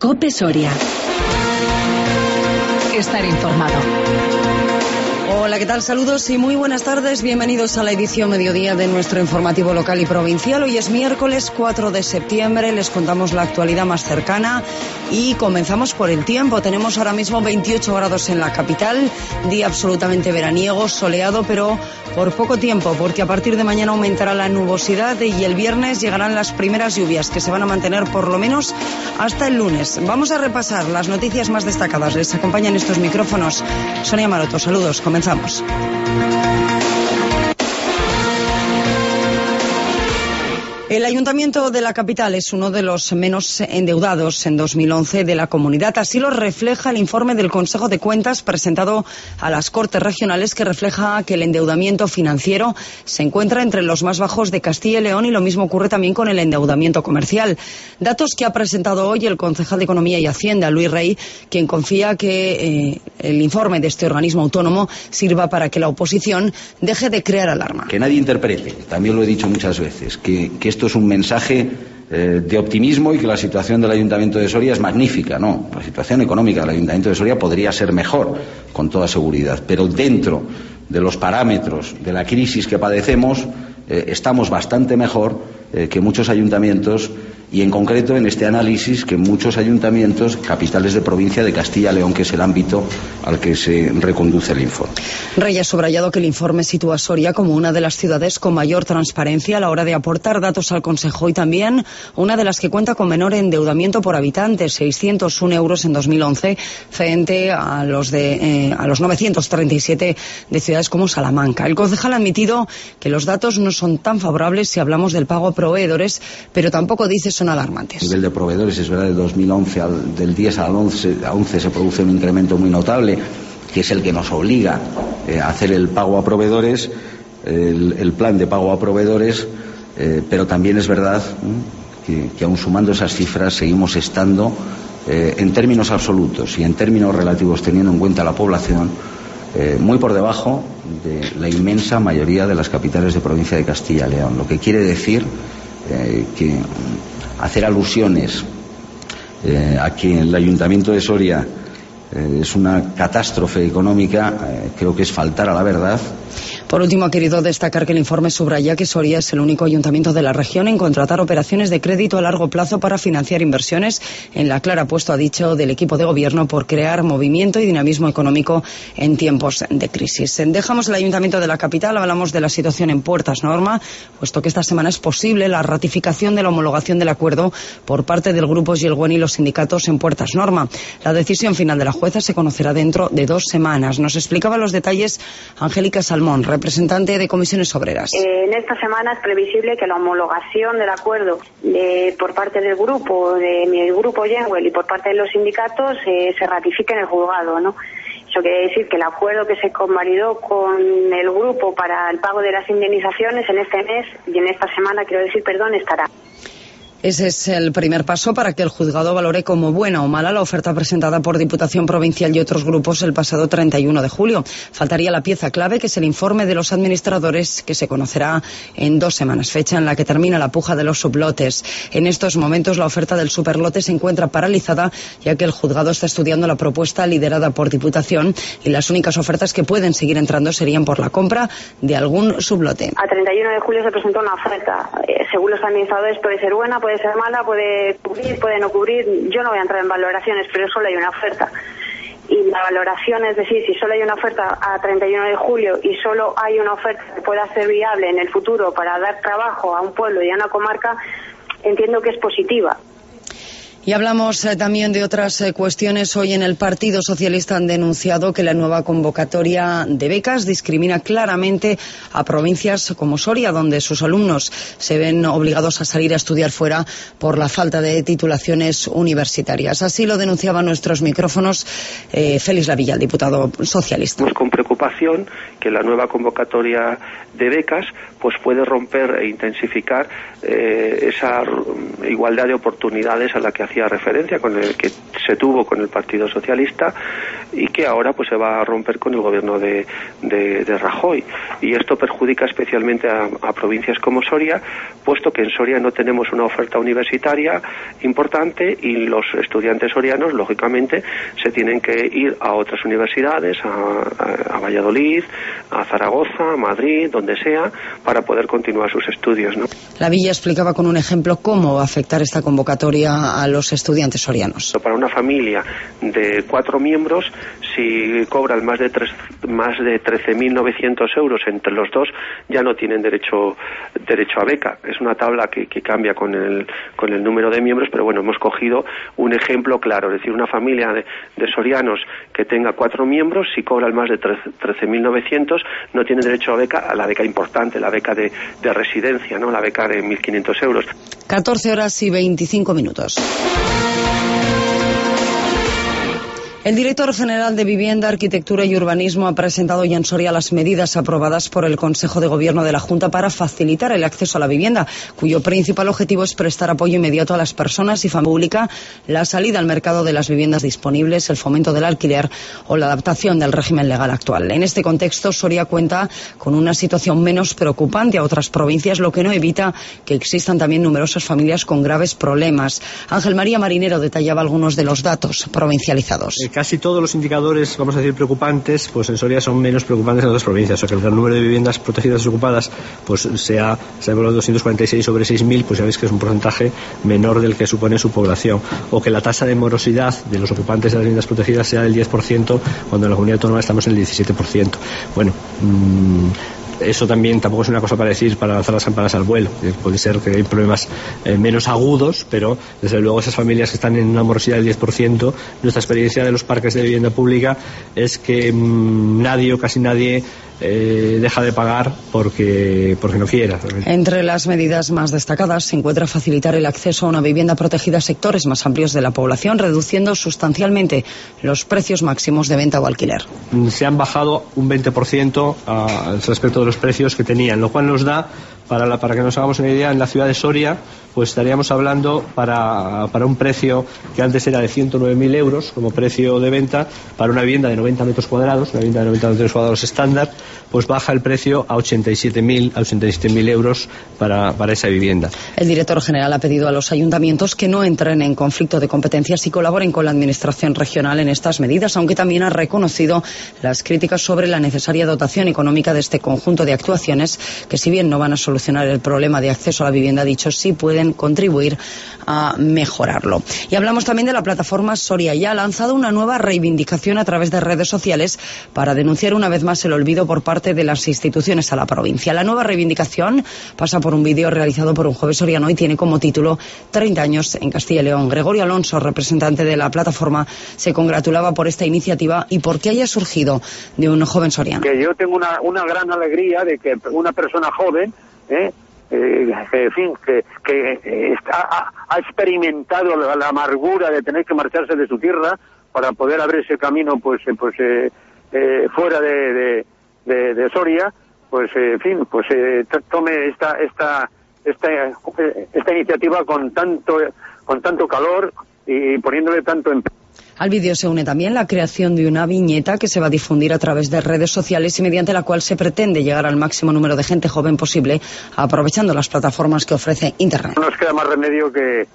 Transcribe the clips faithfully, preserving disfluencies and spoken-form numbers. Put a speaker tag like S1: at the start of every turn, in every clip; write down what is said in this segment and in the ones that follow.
S1: COPE Soria. Estar informado.
S2: Hola, ¿qué tal? Saludos y muy buenas tardes. Bienvenidos a la edición mediodía de nuestro informativo local y provincial. Hoy es miércoles cuatro de septiembre. Les contamos la actualidad más cercana y comenzamos por el tiempo. Tenemos ahora mismo veintiocho grados en la capital, día absolutamente veraniego, soleado, pero por poco tiempo, porque a partir de mañana aumentará la nubosidad y el viernes llegarán las primeras lluvias que se van a mantener por lo menos hasta el lunes. Vamos a repasar las noticias más destacadas. Les acompañan estos micrófonos Sonia Maroto. Saludos, comenzamos. El Ayuntamiento de la capital es uno de los menos endeudados en dos mil once de la comunidad. Así lo refleja el informe del Consejo de Cuentas presentado a las Cortes Regionales, que refleja que el endeudamiento financiero se encuentra entre los más bajos de Castilla y León, y lo mismo ocurre también con el endeudamiento comercial. Datos que ha presentado hoy el concejal de Economía y Hacienda, Luis Rey, quien confía que eh, el informe de este organismo autónomo sirva para que la oposición deje de crear alarma.
S3: Que nadie interprete, también lo he dicho muchas veces, que, que esto es un mensaje eh, de optimismo y que la situación del Ayuntamiento de Soria es magnífica. No, la situación económica del Ayuntamiento de Soria podría ser mejor, con toda seguridad, pero dentro de los parámetros de la crisis que padecemos eh, estamos bastante mejor eh, que muchos ayuntamientos, y en concreto en este análisis que muchos ayuntamientos capitales de provincia de Castilla y León, que es el ámbito al que se reconduce el informe.
S2: Rey ha subrayado que el informe sitúa a Soria como una de las ciudades con mayor transparencia a la hora de aportar datos al Consejo, y también una de las que cuenta con menor endeudamiento por habitante, seiscientos uno euros en dos mil once, frente a los de eh, a los novecientos treinta y siete de ciudades como Salamanca. El concejal ha admitido que los datos no son tan favorables si hablamos del pago a proveedores, pero tampoco dice son alarmantes.
S3: A nivel de proveedores, es verdad, del dos mil once al, del diez al once, a once se produce un incremento muy notable, que es el que nos obliga eh, a hacer el pago a proveedores, el, el plan de pago a proveedores, eh, pero también es verdad ¿eh? que, que aun sumando esas cifras seguimos estando eh, en términos absolutos y en términos relativos, teniendo en cuenta la población, eh, muy por debajo de la inmensa mayoría de las capitales de provincia de Castilla y León, lo que quiere decir eh, que hacer alusiones eh, a que el Ayuntamiento de Soria eh, es una catástrofe económica, eh, creo que es faltar a la verdad.
S2: Por último, ha querido destacar que el informe subraya que Soria es el único ayuntamiento de la región en contratar operaciones de crédito a largo plazo para financiar inversiones, en la clara apuesta, ha dicho, del equipo de gobierno por crear movimiento y dinamismo económico en tiempos de crisis. Dejamos el ayuntamiento de la capital, hablamos de la situación en Puertas Norma, puesto que esta semana es posible la ratificación de la homologación del acuerdo por parte del Grupo Gilguén y los sindicatos en Puertas Norma. La decisión final de la jueza se conocerá dentro de dos semanas. Nos explicaba los detalles Angélica Salmón, representante de Comisiones Obreras.
S4: Eh, en esta semana es previsible que la homologación del acuerdo de, por parte del grupo, de mi grupo Gilguén y por parte de los sindicatos eh, se ratifique en el juzgado, ¿no? Eso quiere decir que el acuerdo que se convalidó con el grupo para el pago de las indemnizaciones en este mes y en esta semana, quiero decir, perdón, estará.
S2: Ese es el primer paso para que el juzgado valore como buena o mala la oferta presentada por Diputación Provincial y otros grupos el pasado treinta y uno de julio. Faltaría la pieza clave, que es el informe de los administradores, que se conocerá en dos semanas, fecha en la que termina la puja de los sublotes. En estos momentos la oferta del superlote se encuentra paralizada, ya que el juzgado está estudiando la propuesta liderada por Diputación, y las únicas ofertas que pueden seguir entrando serían por la compra de algún sublote.
S4: A treinta y uno de julio se presentó una oferta. Eh, según los administradores puede ser buena, puede ser mala, puede cubrir, puede no cubrir. Yo no voy a entrar en valoraciones, pero solo hay una oferta. Y la valoración, es decir, si solo hay una oferta a treinta y uno de julio y solo hay una oferta que pueda ser viable en el futuro para dar trabajo a un pueblo y a una comarca, entiendo que es positiva.
S2: Y hablamos eh, también de otras eh, cuestiones. Hoy en el Partido Socialista han denunciado que la nueva convocatoria de becas discrimina claramente a provincias como Soria, donde sus alumnos se ven obligados a salir a estudiar fuera por la falta de titulaciones universitarias. Así lo denunciaban nuestros micrófonos eh, Félix Lavilla, el diputado socialista.
S5: Pues con preocupación
S1: preocupación que la nueva convocatoria de becas pues puede romper e intensificar eh, esa igualdad de oportunidades a la que hacía referencia, con el que se tuvo con el Partido Socialista y que ahora pues se va a romper con el gobierno de, de, de Rajoy. Y esto perjudica especialmente a, a provincias como Soria, puesto que en Soria no tenemos una oferta universitaria importante y los estudiantes sorianos, lógicamente, se tienen que ir a otras universidades, a, a, a Valladolid, a Zaragoza, a Madrid, donde sea, para poder continuar sus estudios, ¿no?
S2: La Villa explicaba con un ejemplo cómo va a afectar esta convocatoria a los estudiantes sorianos.
S1: Para una familia de cuatro miembros, si cobran más de tres, más de trece mil novecientos euros entre los dos, ya no tienen derecho derecho a beca. Es una tabla que, que cambia con el con el número de miembros, pero bueno, hemos cogido un ejemplo claro, es decir, una familia de, de sorianos que tenga cuatro miembros, si cobran más de trece mil novecientos, no tiene derecho a beca, a la beca importante, la beca de, de residencia, ¿no? La beca de mil quinientos euros.
S2: catorce horas y veinticinco minutos. El director general de Vivienda, Arquitectura y Urbanismo ha presentado ya en Soria las medidas aprobadas por el Consejo de Gobierno de la Junta para facilitar el acceso a la vivienda, cuyo principal objetivo es prestar apoyo inmediato a las personas y familia pública, la salida al mercado de las viviendas disponibles, el fomento del alquiler o la adaptación del régimen legal actual. En este contexto, Soria cuenta con una situación menos preocupante a otras provincias, lo que no evita que existan también numerosas familias con graves problemas. Ángel María Marinero detallaba algunos de los datos provincializados.
S5: Casi todos los indicadores, vamos a decir, preocupantes, pues en Soria son menos preocupantes en otras provincias. O sea, que el número de viviendas protegidas desocupadas pues sea, se ha evaluado doscientos cuarenta y seis sobre seis mil, pues ya veis que es un porcentaje menor del que supone su población. O que la tasa de morosidad de los ocupantes de las viviendas protegidas sea del diez por ciento, cuando en la comunidad autónoma estamos en el diecisiete por ciento. Bueno, mmm, eso también tampoco es una cosa para decir, para lanzar las campanas al vuelo. Puede ser que hay problemas eh, menos agudos, pero desde luego esas familias que están en una morosidad del diez por ciento, nuestra experiencia de los parques de vivienda pública es que mmm, nadie o casi nadie eh, deja de pagar porque, porque no quiera.
S2: Entre las medidas más destacadas se encuentra facilitar el acceso a una vivienda protegida a sectores más amplios de la población, reduciendo sustancialmente los precios máximos de venta o alquiler.
S5: Se han bajado un veinte por ciento a, respecto de los precios que tenían, lo cual nos da, para, la, para que nos hagamos una idea, en la ciudad de Soria, pues estaríamos hablando para, para un precio que antes era de ciento nueve mil euros como precio de venta, para una vivienda de noventa metros cuadrados, una vivienda de noventa metros cuadrados estándar, pues baja el precio a ochenta y siete mil euros para, para esa vivienda.
S2: El director general ha pedido a los ayuntamientos que no entren en conflicto de competencias y colaboren con la administración regional en estas medidas, aunque también ha reconocido las críticas sobre la necesaria dotación económica de este conjunto de actuaciones, que si bien no van a solucionar el problema de acceso a la vivienda, ha dicho, sí pueden contribuir a mejorarlo. Y hablamos también de la plataforma Soria. Ya ha lanzado una nueva reivindicación a través de redes sociales para denunciar una vez más el olvido por parte de las instituciones a la provincia. La nueva reivindicación pasa por un vídeo realizado por un joven soriano y tiene como título treinta años en Castilla y León. Gregorio Alonso, representante de la plataforma, se congratulaba por esta iniciativa y por que haya surgido de un joven soriano.
S6: Que yo tengo una, una gran alegría de que una persona joven, ¿eh? Eh, en fin, que, que eh, está, ha, ha experimentado la, la amargura de tener que marcharse de su tierra para poder abrirse camino, pues, eh, pues eh, eh, fuera de, de, de, de Soria, pues, eh, en fin, pues eh, tome esta, esta, esta, esta iniciativa con tanto, con tanto calor y poniéndole tanto empeño.
S2: Al vídeo se une también la creación de una viñeta que se va a difundir a través de redes sociales y mediante la cual se pretende llegar al máximo número de gente joven posible, aprovechando las plataformas que ofrece Internet.
S6: No nos queda más remedio que,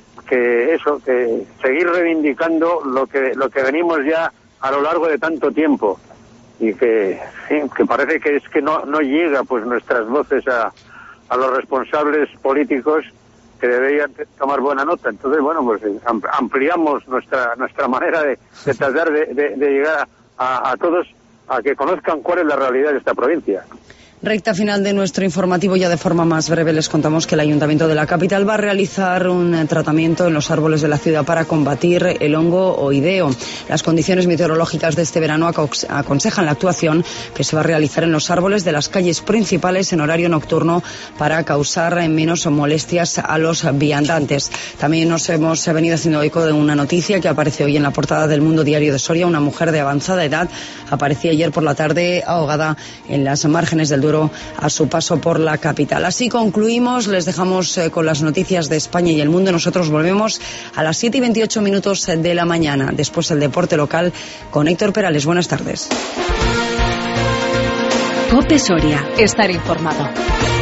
S6: que eso, que seguir reivindicando lo que, lo que venimos ya a lo largo de tanto tiempo y que, sí, que parece que es que no, no llega pues nuestras voces a, a los responsables políticos que deberían tomar buena nota. Entonces, bueno, pues ampliamos nuestra nuestra manera de, de tratar de, de, de llegar a, a todos a que conozcan cuál es la realidad de esta provincia.
S2: Recta final de nuestro informativo, ya de forma más breve les contamos que el Ayuntamiento de la capital va a realizar un tratamiento en los árboles de la ciudad para combatir el hongo oideo. Las condiciones meteorológicas de este verano aconsejan la actuación que se va a realizar en los árboles de las calles principales en horario nocturno para causar menos molestias a los viandantes. También nos hemos venido haciendo eco de una noticia que aparece hoy en la portada del Mundo Diario de Soria. Una mujer de avanzada edad aparecía ayer por la tarde ahogada en las márgenes del Duero a su paso por la capital. Así concluimos, les dejamos eh, con las noticias de España y el mundo. Nosotros volvemos a las siete y veintiocho minutos de la mañana. Después el deporte local con Héctor Perales. Buenas tardes.
S7: COPE Soria. Estar informado.